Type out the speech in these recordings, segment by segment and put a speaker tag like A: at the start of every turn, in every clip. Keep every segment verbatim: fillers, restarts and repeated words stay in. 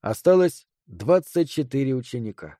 A: Осталось двадцать четыре ученика.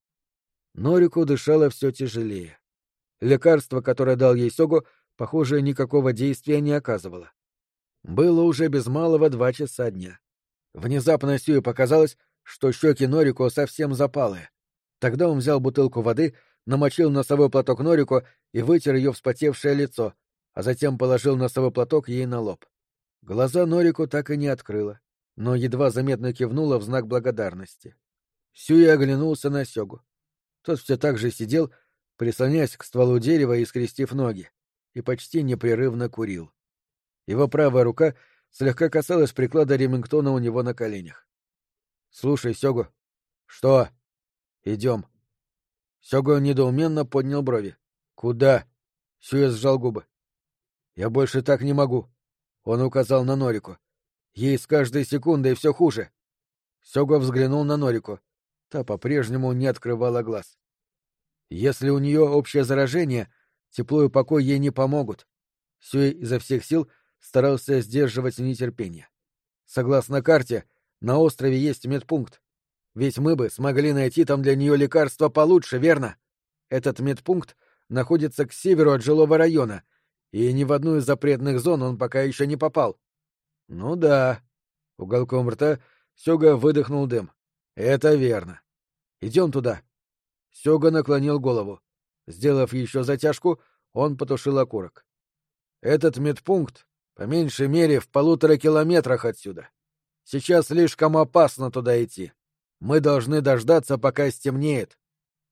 A: Норику дышало все тяжелее. Лекарство, которое дал ей Сёгу, похоже, никакого действия не оказывало. Было уже без малого два часа дня. Внезапно Сюе показалось, что щеки Норику совсем запалые. Тогда он взял бутылку воды, намочил носовой платок Норику и вытер ее вспотевшее лицо, а затем положил носовой платок ей на лоб. Глаза Норику так и не открыла, но едва заметно кивнула в знак благодарности. Сюэ оглянулся на Сёгу. Тот все так же сидел, прислоняясь к стволу дерева и скрестив ноги, и почти непрерывно курил. Его правая рука слегка касалась приклада ремингтона у него на коленях. — Слушай, Сёгу. — Что? — Идем. Сёгу недоуменно поднял брови. — Куда? — Сюэ сжал губы. — Я больше так не могу. Он указал на Норику. Ей с каждой секундой все хуже. Сёгу взглянул на Норику. Та по-прежнему не открывала глаз. Если у нее общее заражение, тепло и покой ей не помогут. Сюэ изо всех сил старался сдерживать нетерпение. Согласно карте, на острове есть медпункт. Ведь мы бы смогли найти там для нее лекарство получше, верно? Этот медпункт находится к северу от жилого района, и ни в одну из запретных зон он пока еще не попал. Ну да. Уголком рта Сёга выдохнул дым. Это верно. Идем туда. Сёга наклонил голову. Сделав еще затяжку, он потушил окурок. Этот медпункт, по меньшей мере, в полутора километрах отсюда. Сейчас слишком опасно туда идти. Мы должны дождаться, пока стемнеет.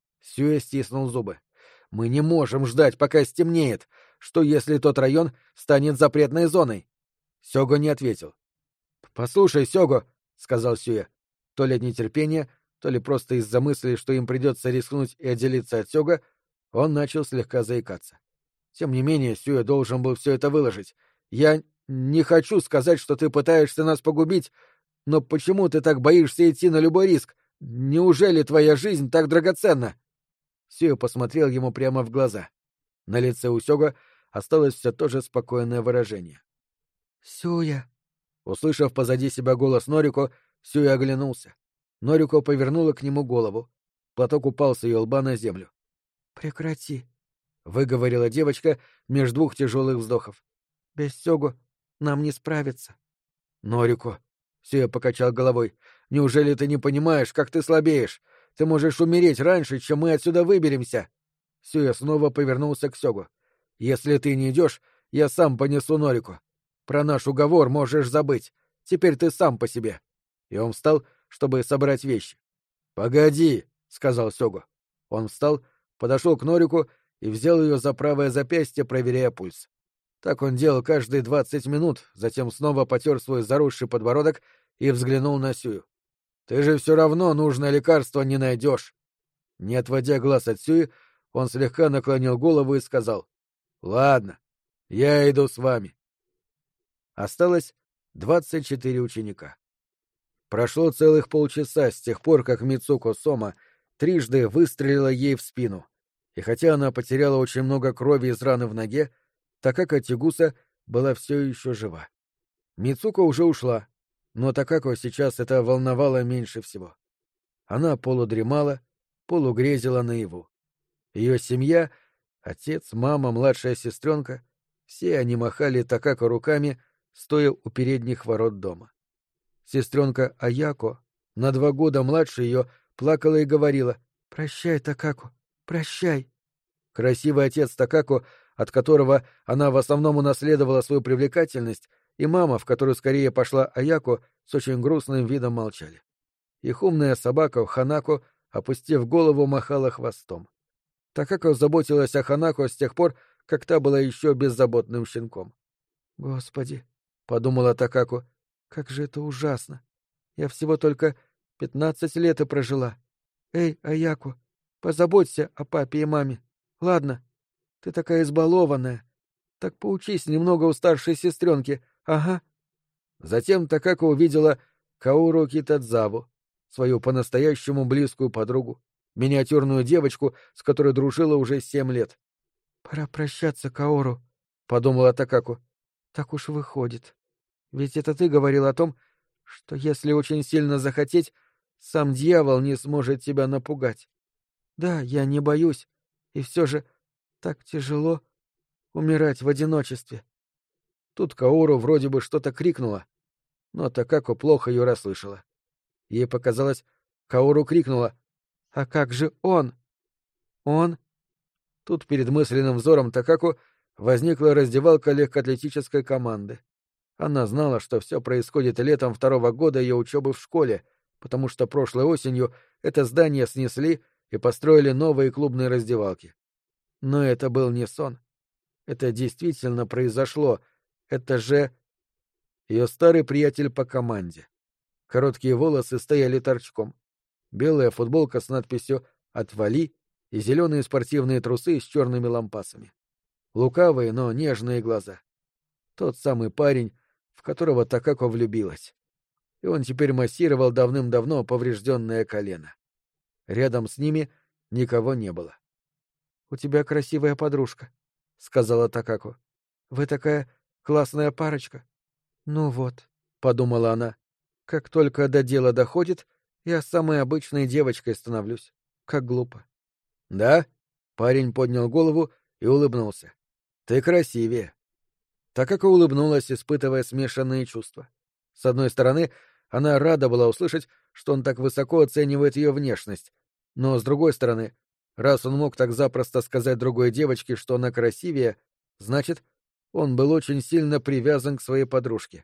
A: Сюэ стиснул зубы. Мы не можем ждать, пока стемнеет. Что, если тот район станет запретной зоной? Сёга не ответил. — Послушай, Сёго, — сказал Сюэ, то ли от нетерпения, то ли просто из-за мысли, что им придется рискнуть и отделиться от Сёга, он начал слегка заикаться. Тем не менее, Сюэ должен был все это выложить. Я не хочу сказать, что ты пытаешься нас погубить, но почему ты так боишься идти на любой риск? Неужели твоя жизнь так драгоценна? Сюэ посмотрел ему прямо в глаза. На лице у Сёга осталось все то же спокойное выражение. — Сюэ. Услышав позади себя голос Норико, Сюэ оглянулся. Норико повернула к нему голову. Платок упал с ее лба на землю. — Прекрати, — выговорила девочка между двух тяжелых вздохов. — Без Сёгу нам не справиться. — Норико, — Сюэ покачал головой, — неужели ты не понимаешь, как ты слабеешь? Ты можешь умереть раньше, чем мы отсюда выберемся. Сюэ снова повернулся к Сёгу. — Если ты не идешь, я сам понесу Норико. Про наш уговор можешь забыть. Теперь ты сам по себе. И он встал, чтобы собрать вещи. — Погоди, — сказал Сёгу. Он встал, подошел к Норику и взял ее за правое запястье, проверяя пульс. Так он делал каждые двадцать минут, затем снова потер свой заросший подбородок и взглянул на Сюю. — Ты же все равно нужное лекарство не найдешь. Не отводя глаз от Сюи, он слегка наклонил голову и сказал: — Ладно, я иду с вами. Осталось двадцать четыре ученика. Прошло целых полчаса с тех пор, как Мицуко Сома трижды выстрелила ей в спину, и хотя она потеряла очень много крови из раны в ноге, Такако Тигуса была все еще жива. Мицуко уже ушла, но Такако сейчас это волновало меньше всего. Она полудремала, полугрезила наяву. Ее семья — отец, мама, младшая сестренка — все они махали Такако руками, стоя у передних ворот дома. Сестренка Аяко, на два года младше ее, плакала и говорила: «Прощай, Такако, прощай». Красивый отец Такако, от которого она в основном унаследовала свою привлекательность, и мама, в которую скорее пошла Аяко, с очень грустным видом молчали. Их умная собака Ханако, опустив голову, махала хвостом. Такако заботилась о Ханако с тех пор, как та была еще беззаботным щенком. «Господи», — подумала Такако, — «как же это ужасно! Я всего только пятнадцать лет и прожила. Эй, Аяко, позаботься о папе и маме. Ладно, ты такая избалованная. Так поучись немного у старшей сестренки, ага». Затем Такако увидела Каору Китадзаву, свою по-настоящему близкую подругу, миниатюрную девочку, с которой дружила уже семь лет. «Пора прощаться, Каору», — подумала Такако. «Так уж выходит. Ведь это ты говорил о том, что если очень сильно захотеть, сам дьявол не сможет тебя напугать. Да, я не боюсь, и все же так тяжело умирать в одиночестве. Тут Каору вроде бы что-то крикнула, но Такако плохо ее расслышала. Ей показалось, Каору крикнула: «А как же он?» «Он?» Тут перед мысленным взором Такако возникла раздевалка легкоатлетической команды. Она знала, что все происходит летом второго года ее учебы в школе, потому что прошлой осенью это здание снесли и построили новые клубные раздевалки. Но это был не сон. Это действительно произошло. Это же... ее старый приятель по команде. Короткие волосы стояли торчком. Белая футболка с надписью «Отвали» и зеленые спортивные трусы с черными лампасами. Лукавые, но нежные глаза. Тот самый парень, в которого Такако влюбилась. И он теперь массировал давным-давно поврежденное колено. Рядом с ними никого не было. — У тебя красивая подружка, — сказала Такако. — Вы такая классная парочка. — Ну вот, — подумала она, — как только до дела доходит, я самой обычной девочкой становлюсь. Как глупо. — Да? — парень поднял голову и улыбнулся. — Ты красивее. Такако улыбнулась, испытывая смешанные чувства. С одной стороны, она рада была услышать, что он так высоко оценивает ее внешность, но с другой стороны, раз он мог так запросто сказать другой девочке, что она красивее, значит, он был очень сильно привязан к своей подружке.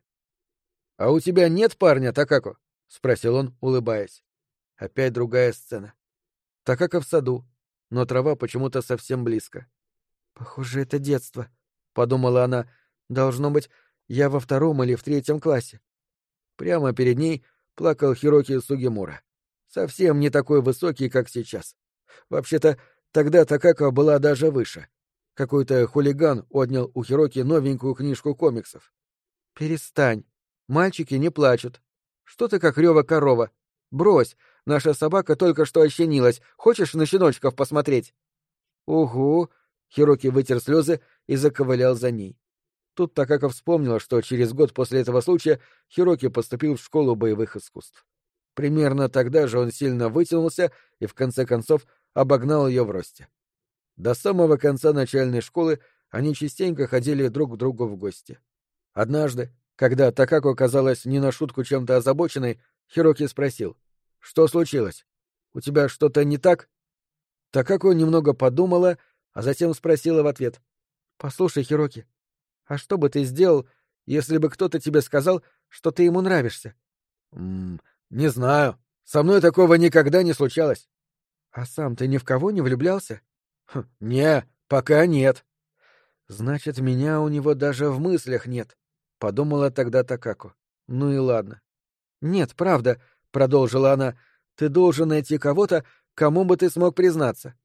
A: — А у тебя нет парня, Такако? — спросил он, улыбаясь. Опять другая сцена. Такако в саду, но трава почему-то совсем близко. — Похоже, это детство, — подумала она. — Должно быть, я во втором или в третьем классе. Прямо перед ней плакал Хироки Сугимура. Совсем не такой высокий, как сейчас. Вообще-то, тогда Такако была даже выше. Какой-то хулиган отнял у Хироки новенькую книжку комиксов. — Перестань. Мальчики не плачут. Что ты как рёва корова? Брось, наша собака только что ощенилась. Хочешь на щеночков посмотреть? — Угу. Хироки вытер слезы и заковылял за ней. Тут Такако вспомнила, что через год после этого случая Хироки поступил в школу боевых искусств. Примерно тогда же он сильно вытянулся и, в конце концов, обогнал ее в росте. До самого конца начальной школы они частенько ходили друг к другу в гости. Однажды, когда Такако казалась не на шутку чем-то озабоченной, Хироки спросил: «Что случилось? У тебя что-то не так?» Такако немного подумала, а затем спросила в ответ: «Послушай, Хироки, а что бы ты сделал, если бы кто-то тебе сказал, что ты ему нравишься?» «М-м, не знаю. Со мной такого никогда не случалось». «А сам ты ни в кого не влюблялся?» «Хм, не, пока нет». «Значит, меня у него даже в мыслях нет», — подумала тогда Такако. «Ну и ладно». «Нет, правда», — продолжила она, — «ты должен найти кого-то, кому бы ты смог признаться».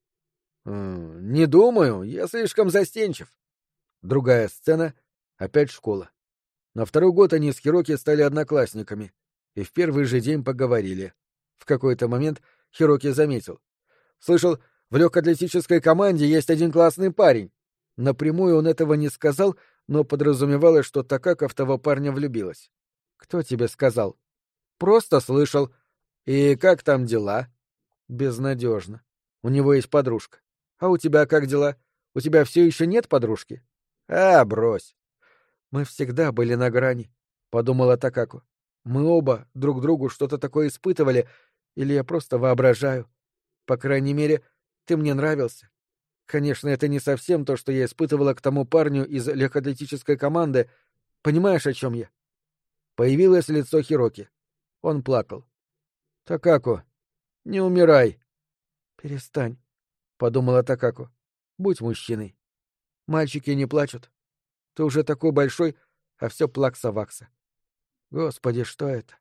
A: «М-м, не думаю, я слишком застенчив». Другая сцена — опять школа. На второй год они с Хироки стали одноклассниками и в первый же день поговорили. В какой-то момент Хироки заметил: «Слышал, в легкоатлетической команде есть один классный парень». Напрямую он этого не сказал, но подразумевалось, что Такако в того парня влюбилась. «Кто тебе сказал?» «Просто слышал. И как там дела?» «Безнадежно. У него есть подружка. А у тебя как дела? У тебя все еще нет подружки?» «А, брось». «Мы всегда были на грани», — подумала Такако. «Мы оба друг другу что-то такое испытывали, или я просто воображаю. По крайней мере, ты мне нравился. Конечно, это не совсем то, что я испытывала к тому парню из легкоатлетической команды. Понимаешь, о чем я?» Появилось лицо Хироки. Он плакал. «Такако, не умирай». «Перестань», — подумала Такако. «Будь мужчиной. Мальчики не плачут. Ты уже такой большой, а все плакса-вакса. Господи, что это?»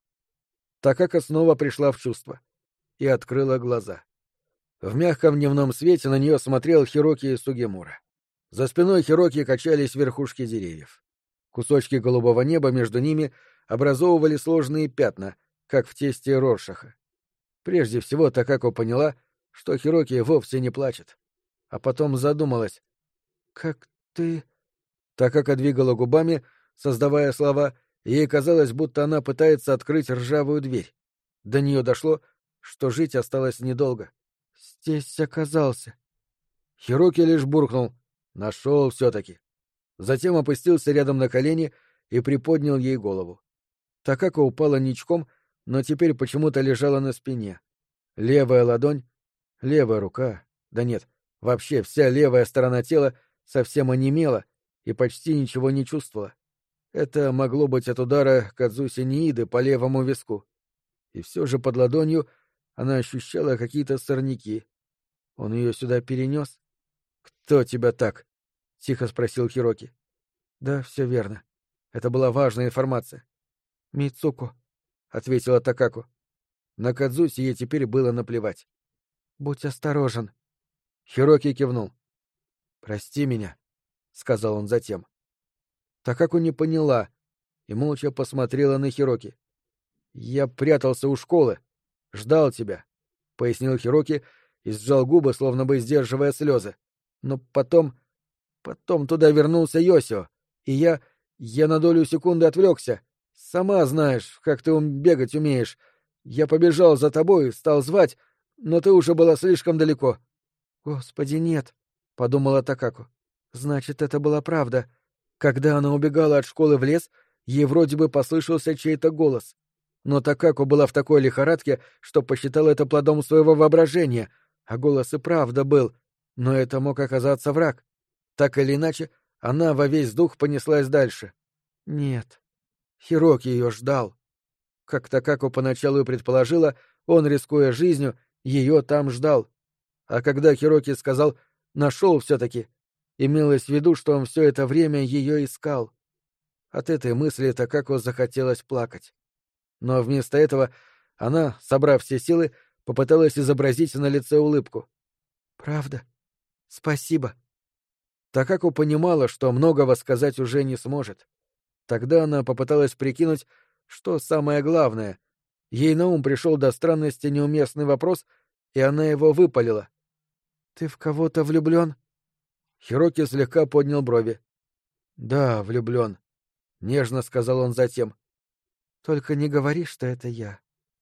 A: Такако снова пришла в чувство и открыла глаза. В мягком дневном свете на нее смотрел Хироки Сугимура. За спиной Хироки качались верхушки деревьев. Кусочки голубого неба между ними образовывали сложные пятна, как в тесте Роршаха. Прежде всего Такако поняла, что Хироки вовсе не плачет. А потом задумалась. «Как ты...» Такако двигала губами, создавая слова, и ей казалось, будто она пытается открыть ржавую дверь. До нее дошло, что жить осталось недолго. «Здесь оказался». Хироки лишь буркнул. «Нашел все-таки». Затем опустился рядом на колени и приподнял ей голову. Такако упала ничком, но теперь почему-то лежала на спине. Левая ладонь, левая рука, да нет, вообще вся левая сторона тела совсем онемела и почти ничего не чувствовала. Это могло быть от удара Кадзуси Нииды по левому виску. И все же под ладонью она ощущала какие-то сорняки. Он ее сюда перенес? «Кто тебя так?» — тихо спросил Хироки. «Да, все верно. Это была важная информация». «Мицуко», — ответила Такако. На Кадзуси ей теперь было наплевать. «Будь осторожен». Хироки кивнул. «Прости меня», — сказал он затем. Такако не поняла и молча посмотрела на Хироки. «Я прятался у школы, ждал тебя», — пояснил Хироки и сжал губы, словно бы сдерживая слезы. «Но потом... потом туда вернулся Йосио, и я... я на долю секунды отвлекся. Сама знаешь, как ты ум бегать умеешь. Я побежал за тобой, стал звать, но ты уже была слишком далеко». «Господи, нет», — подумала Такако. «Значит, это была правда. Когда она убегала от школы в лес, ей вроде бы послышался чей-то голос. Но Такако была в такой лихорадке, что посчитала это плодом своего воображения, а голос и правда был, но это мог оказаться враг. Так или иначе, она во весь дух понеслась дальше. Нет, Хироки ее ждал. Как Такако поначалу и предположила, он, рискуя жизнью, ее там ждал. А когда Хироки сказал «нашел все-таки», имелось в виду, что он все это время ее искал. От этой мысли Такако захотелось плакать. Но вместо этого она, собрав все силы, попыталась изобразить на лице улыбку. «Правда? Спасибо». Такако понимала, что многого сказать уже не сможет. Тогда она попыталась прикинуть, что самое главное. Ей на ум пришел до странности неуместный вопрос, и она его выпалила. «Ты в кого-то влюблен?» Хироки слегка поднял брови. «Да, влюблен», — нежно сказал он затем. «Только не говори, что это я».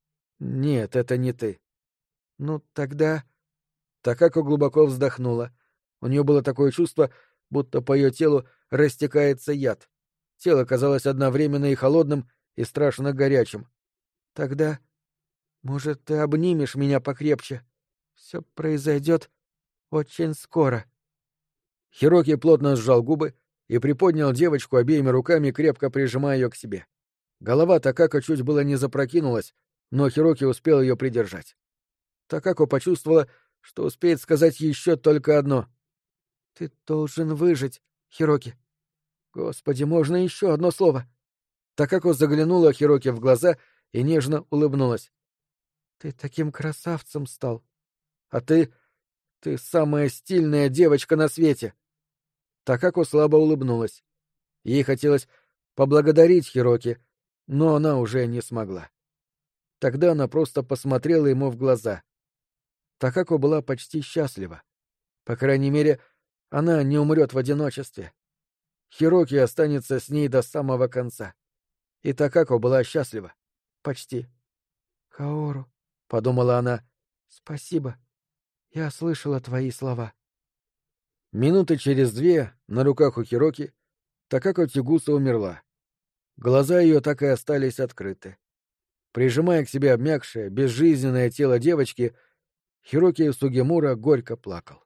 A: «Нет, это не ты». «Ну, тогда...» Такако глубоко вздохнула. У нее было такое чувство, будто по ее телу растекается яд. Тело казалось одновременно и холодным, и страшно горячим. «Тогда, может, ты обнимешь меня покрепче? Все произойдет очень скоро». Хироки плотно сжал губы и приподнял девочку обеими руками, крепко прижимая ее к себе. Голова Такако чуть было не запрокинулась, но Хироки успел ее придержать. Такако почувствовала, что успеет сказать еще только одно. «Ты должен выжить, Хироки». «Господи, можно еще одно слово?» Такако заглянула Хироки в глаза и нежно улыбнулась. «Ты таким красавцем стал. А ты... ты самая стильная девочка на свете». Такако слабо улыбнулась. Ей хотелось поблагодарить Хироки, но она уже не смогла. Тогда она просто посмотрела ему в глаза. Такако была почти счастлива. По крайней мере, она не умрет в одиночестве. Хироки останется с ней до самого конца. И Такако была счастлива. Почти. «Каору», — подумала она, — «спасибо. Я слышала твои слова». Минуты через две на руках у Хироки Такако Тигуса умерла. Глаза ее так и остались открыты. Прижимая к себе обмякшее, безжизненное тело девочки, Хироки Сугемура горько плакал.